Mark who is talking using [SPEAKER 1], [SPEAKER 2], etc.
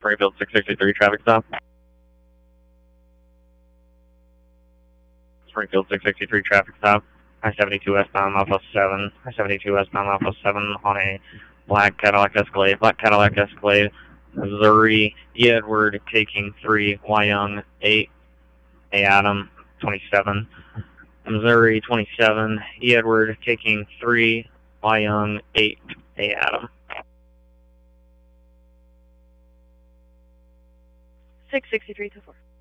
[SPEAKER 1] Springfield 663 traffic stop. Springfield 663 traffic stop. I-72 westbound Alpha 7. I-72 westbound Alpha 7 on a black Cadillac Escalade. Black Cadillac Escalade. Missouri, E. Edward taking 3, Y. Young 8, A. Adam 27. Missouri 27, E. Edward taking 3, Y. Young 8, A. Adam.
[SPEAKER 2] 66324.